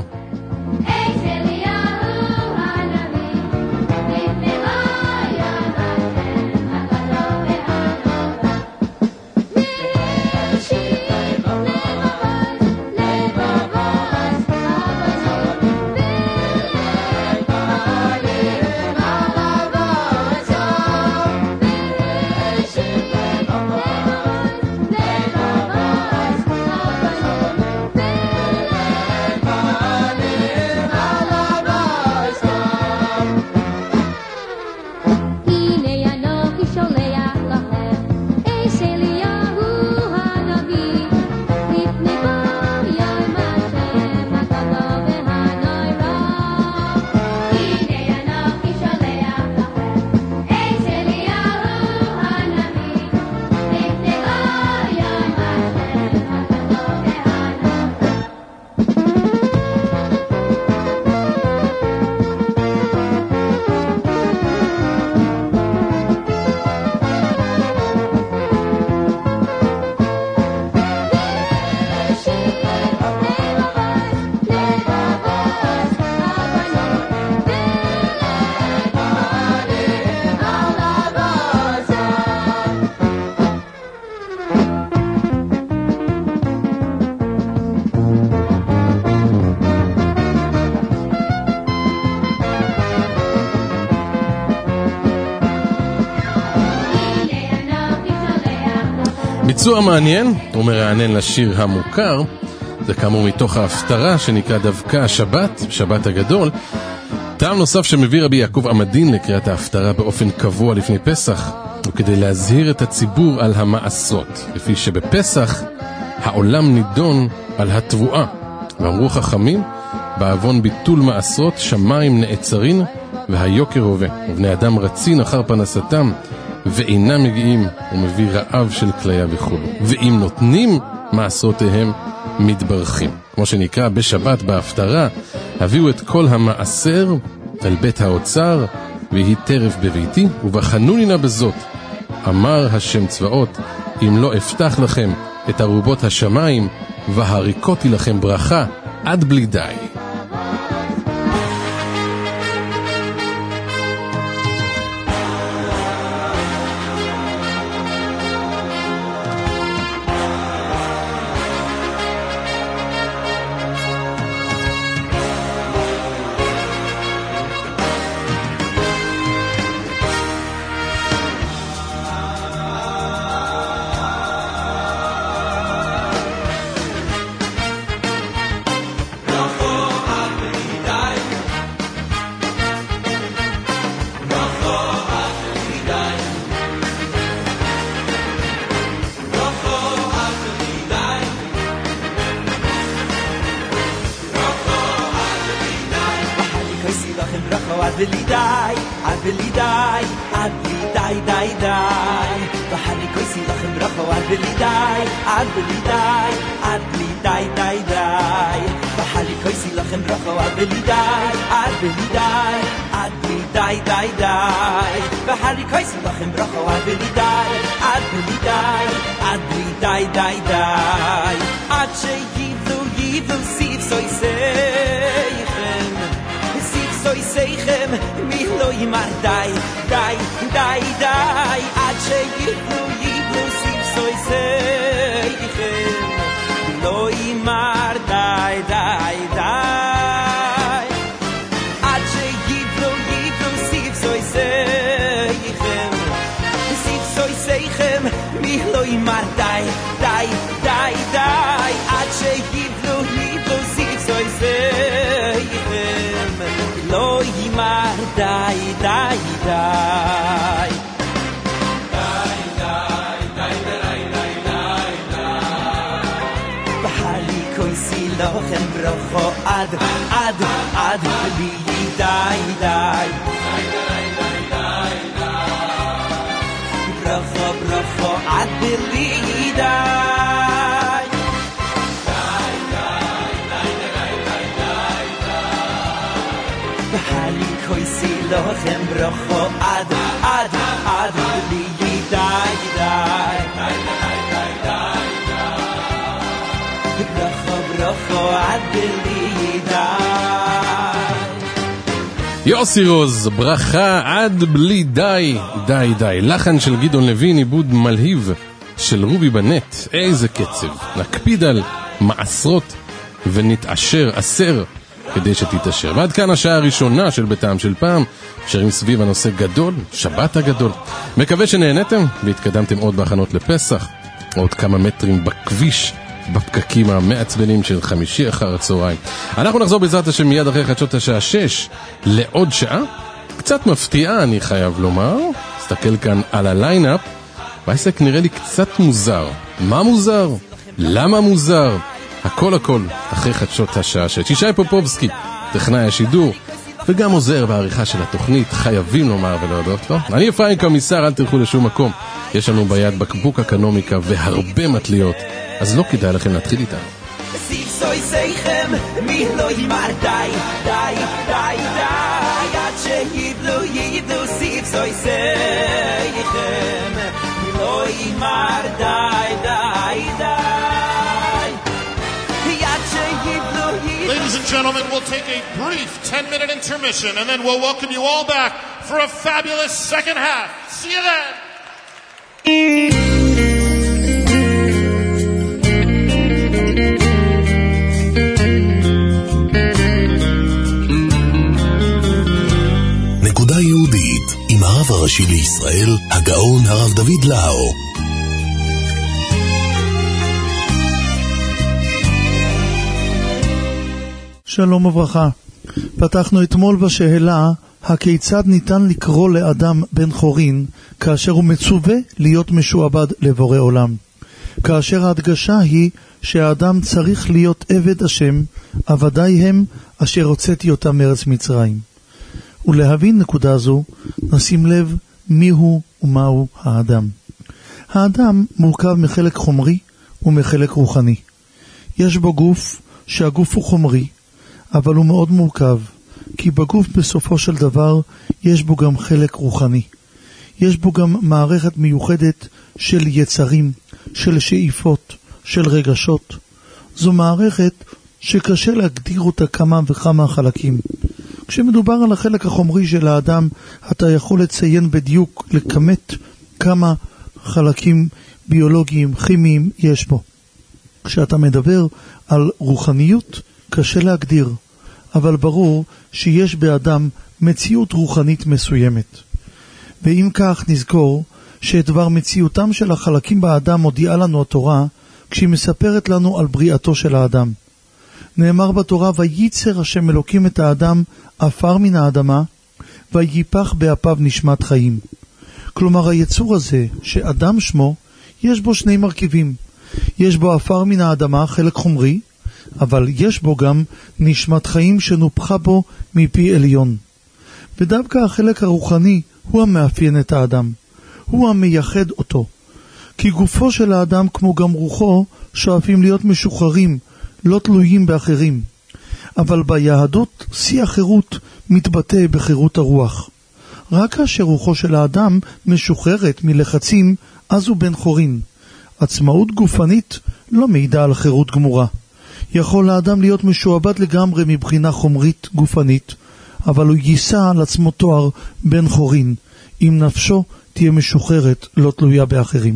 ביצוע מעניין ומרענן לשיר המוכר, זה כאמור מתוך ההפטרה שנקרא דווקא השבת, שבת הגדול. טעם נוסף שמביא רבי יעקב עמדין לקריאת ההפטרה באופן קבוע לפני פסח, וכדי להזהיר את הציבור על המעשות, לפי שבפסח העולם נידון על התבואה. ואמרו חכמים, בעוון ביטול מעשרות שמיים נעצרין והיוקר הווה, ובני אדם רצין אחר פרנסתם ואינם מגיעים, ומביא רעב של כליה וכו'. ואם נותנים מעשרותיהם מתברכים. כמו שנקרא בשבת בהפטרה, הביאו את כל המעשר אל בית האוצר, והיא טרף בביתי, ובחנוני נא בזאת, אמר השם צבאות, אם לא אפתח לכם את ארובות השמיים, והריקותי לכם ברכה עד בלי די. לי די והלי כויסי לכם ברוכו עד לי די ברוכו עד לי די יוסי רוז, ברכה עד בלי די, די. לחן של גדעון לוין, עיבוד מלהיב של רובי בנט. איזה קצב. נקפיד על מעשרות ונתעשר, עשר, כדי שתתעשר. ועד כאן השעה הראשונה של ביתם של פעם, שרים סביב הנושא גדול, שבת הגדול. מקווה שנהנתם והתקדמתם עוד בהכנות לפסח, עוד כמה מטרים בכביש, בפקקים המעצבנים של חמישי אחר הצהריים. אנחנו נחזור בעזרת השם מיד אחרי חדשות השעה 6 לעוד שעה. קצת מפתיעה אני חייב לומר. תסתכל כאן על הליינאפ, והעסק נראה לי קצת מוזר. מה מוזר? למה מוזר? הכל אחרי חדשות השעה 6. ישי פופובסקי, טכנאי השידור וגם עוזר בעריכה של התוכנית, חייבים לומר ולהודות לו. אני אפרים קמיסר, אל תלכו לשום מקום. יש לנו ביד בקבוק אקונומיקה והרבה מטליות, אז לא כדאי לכם להתחיל איתנו. סיב סוי סייכם, מי לא ימר די עד שיבלו סיב סוי סייכם, מי לא ימר די Ladies and gentlemen, we'll take a brief 10-minute intermission and then we'll welcome you all back for a fabulous second half. See you then! נקודה יהודית עם הרב הראשי לישראל, הגאון הרב דוד לאו. שלום וברכה. פתחנו אתמול בשאלה הכיצד ניתן לקרוא לאדם בן חורין כאשר הוא מצווה להיות משועבד לבורא עולם. כאשר ההדגשה היא שהאדם צריך להיות עבד השם, עבדי הם אשר הוצאתי אותם מארץ מצרים. ולהבין נקודה זו, נשים לב מיהו ומהו האדם. האדם מורכב מחלק חומרי ומחלק רוחני. יש בו גוף שהגוף הוא חומרי, אבל הוא מאוד מורכב, כי בגוף בסופו של דבר יש בו גם חלק רוחני. יש בו גם מערכת מיוחדת של יצרים, של שאיפות, של רגשות. זו מערכת שקשה להגדיר אותה כמה וכמה חלקים. כשמדובר על החלק החומרי של האדם, אתה יכול לציין בדיוק, לכמת כמה חלקים ביולוגיים, כימיים יש בו. כשאתה מדבר על רוחניות, קשה להגדיר, אבל ברור שיש באדם מציאות רוחנית מסוימת. ואם כך נזכור שאת דבר מציאותם של החלקים באדם מודיעה לנו התורה, כשהיא מספרת לנו על בריאתו של האדם. נאמר בתורה, וייצר השם אלוקים את האדם עפר מן האדמה, וייפח באפיו נשמת חיים. כלומר היצור הזה, שאדם שמו, יש בו שני מרכיבים. יש בו עפר מן האדמה, חלק חומרי, אבל יש בו גם נשמת חיים שנופחה בו מפי עליון. ודווקא החלק הרוחני הוא המאפיין את האדם, הוא המייחד אותו. כי גופו של האדם כמו גם רוחו שואפים להיות משוחררים, לא תלויים באחרים. אבל ביהדות שיא החירות מתבטא בחירות הרוח. רק כאשר רוחו של האדם משוחררת מלחצים, אז הוא בן חורין. עצמאות גופנית לא מעידה על חירות גמורה. יכול האדם להיות משועבד לגמרי מבחינה חומרית גופנית, אבל הוא יישא על עצמו תואר בן חורין, אם נפשו תהיה משוחררת, לא תלויה באחרים.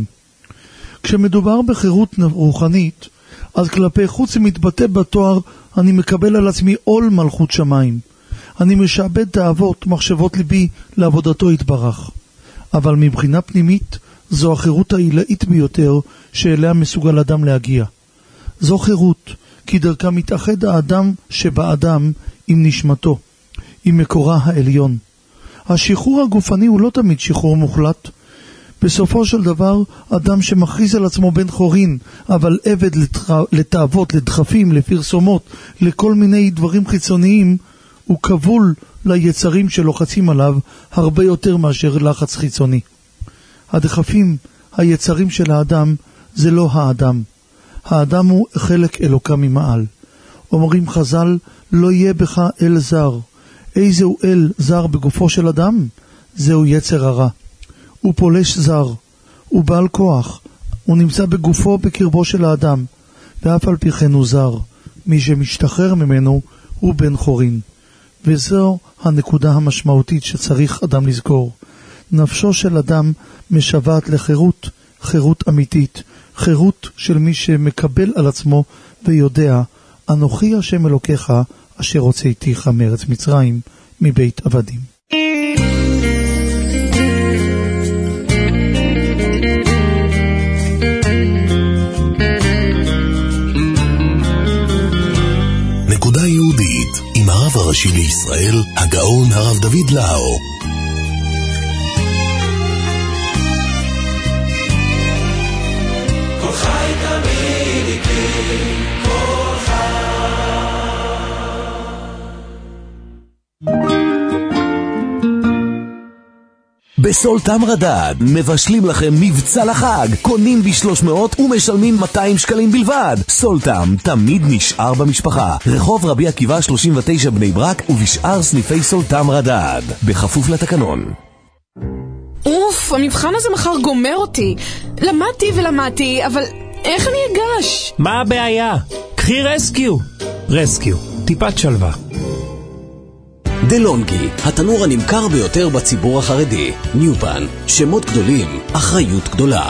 כשמדובר בחירות רוחנית, אז כלפי חוץ מתבטא בתואר, אני מקבל על עצמי עול מלכות שמיים. אני משעבד תאוות, מחשבות ליבי לעבודתו יתברך. אבל מבחינה פנימית, זו החירות העילאית ביותר שאליה מסוגל אדם להגיע. זו חירות, כי דרכה מתאחד האדם שבאדם עם נשמתו, עם מקורה העליון. השחרור הגופני הוא לא תמיד שחרור מוחלט. בסופו של דבר, אדם שמכריז על עצמו בן חורין, אבל עבד לתאוות, לדחפים, לפרסומות, לכל מיני דברים חיצוניים, הוא כבול ליצרים שלוחצים עליו הרבה יותר מאשר לחץ חיצוני. הדחפים, היצרים של האדם זה לא האדם. האדם הוא חלק אלוקה ממעל. אומרים חז"ל, לא יהיה בך אל זר. איזהו אל זר בגופו של אדם? זהו יצר הרע. הוא פולש זר, הוא בעל כוח, הוא נמצא בגופו בקרבו של האדם, ואף על פי כן הוא זר. מי שמשתחרר ממנו הוא בן חורין. וזו הנקודה המשמעותית שצריך אדם לזכור. נפשו של אדם משוועת לחירות, חירות אמיתית, חירות של מי שמקבל על עצמו ויודע, אנוכי השם אלוקיך אשר הוצאתיך מארץ מצרים, מבית עבדים. נקודה יהודית עם הרב הראשי לישראל, הגאון הרב דוד לאו. כל חי תמיד איתי, כל חי. בסולטם רדד מבשלים לכם מבצע לחג, קונים ב300 ומשלמים 200 שקלים בלבד. סולטם תמיד נשאר במשפחה, רחוב רבי עקיבא 39 בני ברק ובשאר סניפי סולטם רדד, בכפוף לתקנון. אוף, המבחן הזה מחר גומר אותי. למדתי, אבל איך אני אגש? מה הבעיה? קחי רסקיו. רסקיו, טיפת שלווה. דלונגי, התנור הנמכר ביותר בציבור החרדי. ניופן, שמות גדולים, אחריות גדולה.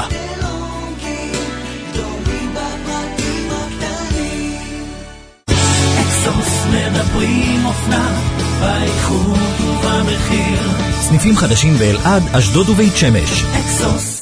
אקסוס מדברים אופנה, באיכות ובמחיר. סניפים חדשים באלעד, אשדוד ובית שמש. אקסוס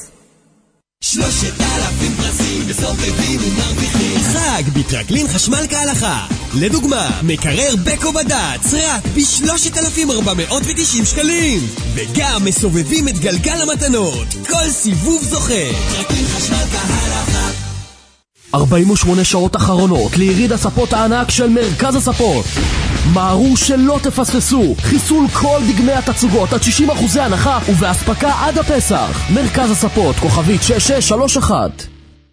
3,000 פרסים וסובבים ומרוויחים. חג בטרקלין חשמל כהלכה. לדוגמה, מקרר בקו בד"ץ רק ב3,490 שקלים, וגם מסובבים את גלגל המתנות. כל סיבוב זוכה. טרקלין חשמל כהלכה. 48 שעות אחרונות ליריד הספות הענק של מרכז הספות. מהרו שלא תפספסו. חיסול כל דגמי התצוגות עד 60% הנחה ובהספקה עד הפסח. מרכז הספות, כוכבית 6631.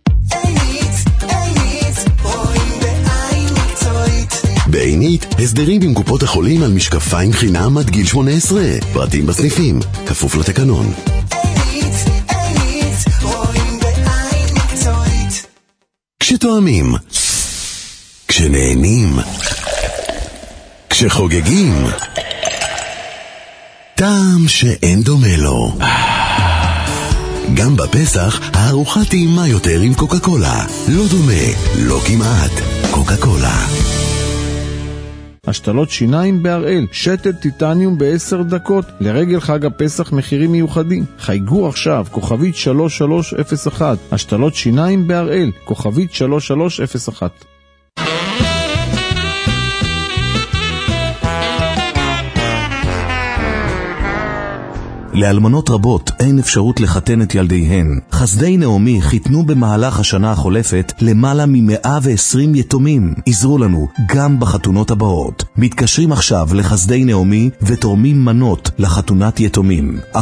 בעינית, הסדרים עם קופות החולים על משקפיים חינם עד גיל 18. פרטים בסניפים, כפוף לתקנון. כשתואמים, כשנהנים, כשחוגגים, טעם שאין דומה לו. גם בפסח הארוחה טעימה יותר עם קוקה קולה. לא דומה, לא כמעט, קוקה קולה. השתלות שיניים בהראל, שטת טיטניום ב10 דקות, לרגל חג הפסח מחירים מיוחדים. חייגו עכשיו, כוכבית 3301. השתלות שיניים בהראל, כוכבית 3301. לאלמנות רבות אין אפשרות לחתן את ילדיהן. חסדי נעמי חיתנו במהלך השנה החולפת למעלה מ120 יתומים. עזרו לנו גם בחתונות הבאות. מתקשרים עכשיו לחסדי נעמי ותורמים מנות לחתונת יתומים. 1-800-677-777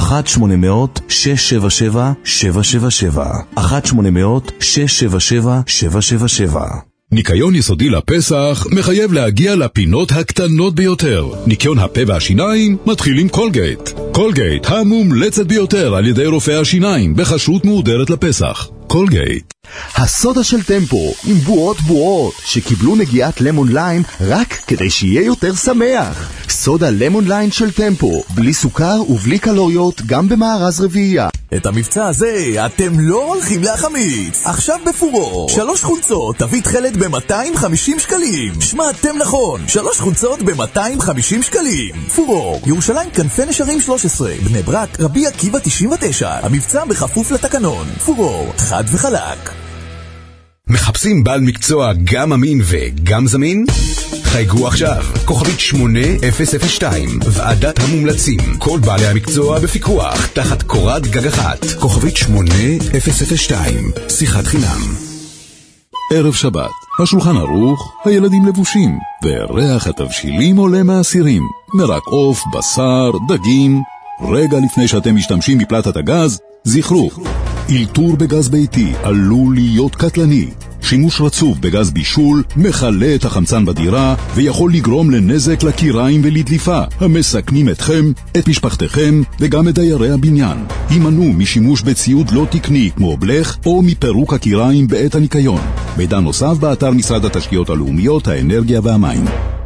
1-800-677-777. ניקיון יסודי לפסח מחייב להגיע לפינות הקטנות ביותר. ניקיון הפה והשיניים מתחיל עם קולגייט. קולגייט המומלצת ביותר על ידי רופאי השיניים בחשרות מהודרת לפסח. קולגייט. הסודה של טמפו עם בועות שקיבלו נגיעת למון ליין רק כדי שיהיה יותר שמח. סודה למון ליין של טמפו, בלי סוכר ובלי קלוריות, גם במארז רביעייה. את המבצע הזה אתם לא הולכים להחמיץ. עכשיו בפורור 3 חולצות תביא תחלת ב-250 שקלים. שמעתם נכון, 3 חולצות ב-250 שקלים. פורור, ירושלים כנפי נשרים 13, בני ברק רבי עקיבא 99. המבצע בכפוף לתקנון. פורור, חד וחלק. מחפשים בעל מקצוע גם אמין וגם זמין? חייגו עכשיו, כוכבית 8002, ועדת המומלצים. כל בעלי המקצוע בפיקוח, תחת קורת גג אחת. כוכבית 8002, שיחת חינם. ערב שבת, השולחן ערוך, הילדים לבושים, וריח התבשילים עולה מהסירים. מרק עוף, בשר, דגים. רגע לפני שאתם משתמשים בפלטת הגז, זכרו, אלתור בגז ביתי עלול להיות קטלני. שימוש רצוף בגז בישול מחלה את החמצן בדירה ויכול לגרום לנזק לקיריים ולדליפה המסכנים אתכם, את משפחתכם וגם את דיירי הבניין. הימנעו משימוש בציוד לא תקני כמו בלך או מפירוק הקיריים בעת הניקיון. מידע נוסף באתר משרד התשתיות הלאומיות, האנרגיה והמים.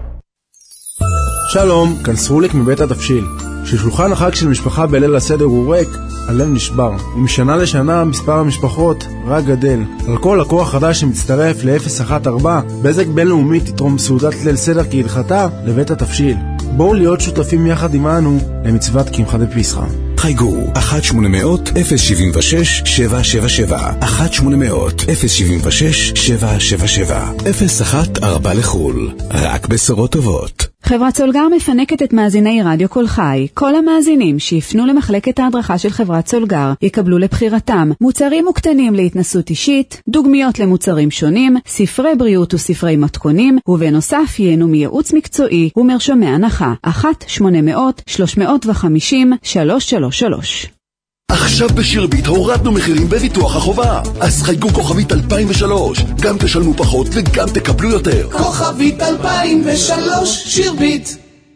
שלום, כאן סרוליק מבית התבשיל. כששולחן החג של משפחה בליל הסדר הוא ריק, הלב נשבר. ומשנה לשנה מספר המשפחות רק גדל. על כל לקוח חדש שמצטרף ל-014, בזק בינלאומי תתרום סעודת ליל סדר כהלכתה לבית התבשיל. בואו להיות שותפים יחד עמנו למצוות קמחא דפסחא. חייגו 1-800-076-777 1-800-076-777 014 לחול. רק בשורות טובות. חברת סולגר מפנקת את מאזיני רדיו קול חי. כל המאזינים שיפנו למחלקת ההדרכה של חברת סולגר יקבלו לבחירתם מוצרים וקטנים להתנסות אישית, דוגמיות למוצרים שונים, ספרי בריאות וספרי מתכונים, ובנוסף ייהנו מייעוץ מקצועי ומרשמי הנחה. 1-800-350-333. עכשיו בשירביט הורדנו מחירים בביטוח החובה. אז חייגו כוכבית 2003, גם תשלמו פחות וגם תקבלו יותר. כוכבית 2003, שירביט.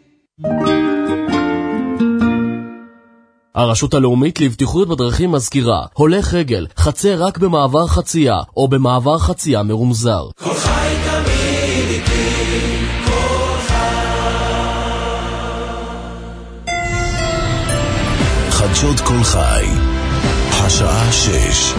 הרשות הלאומית לבטיחות בדרכים מזכירה, הולך רגל, חצה רק במעבר חצייה או במעבר חצייה מרומזר. כל חי תמיד איתי, כל חדשות כל חי, השעה 6.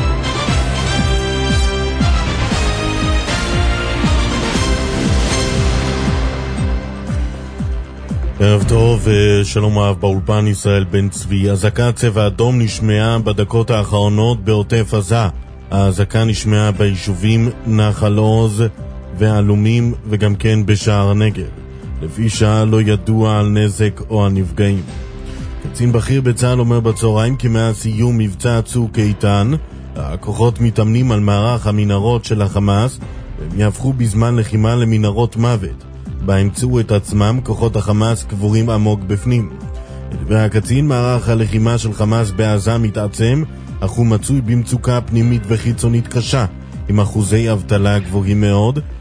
ערב טוב, שלום רב באולפן. ישראל בן צבי. אזעקת צבע אדום נשמעה בדקות האחרונות בעוטף עזה. האזעקה נשמעה ביישובים נחל עוז והלומים וגם כן בשער הנגב. לפי שעה לא ידוע על נזק או הנפגעים. קצין בכיר בצה"ל אומר בצהריים כי מאז סיום מבצע צוק איתן הכוחות מתאמנים על מערך המנהרות של החמאס, והם יהפכו בזמן לחימה למנהרות מוות בה ימצאו את עצמם כוחות החמאס קבורים עמוק בפנים. לדברי הקצין, מערך הלחימה של חמאס בעזה מתעצם, אך הוא מצוי במצוקה פנימית וחיצונית קשה עם אחוזי אבטלה גבוהים מאוד,